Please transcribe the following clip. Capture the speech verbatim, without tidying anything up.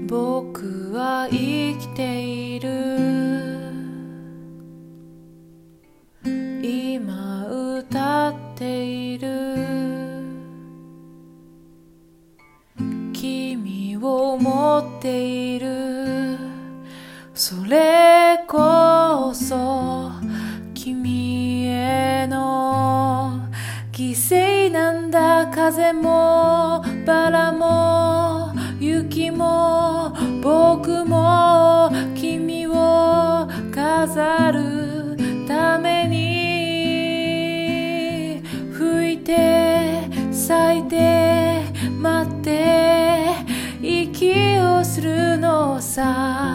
僕は生きている。今歌っている。君を持っている。それこそ君への犠牲なんだ。風もバラも雪も僕も君を飾るために吹いて咲いて待って息をするのさ。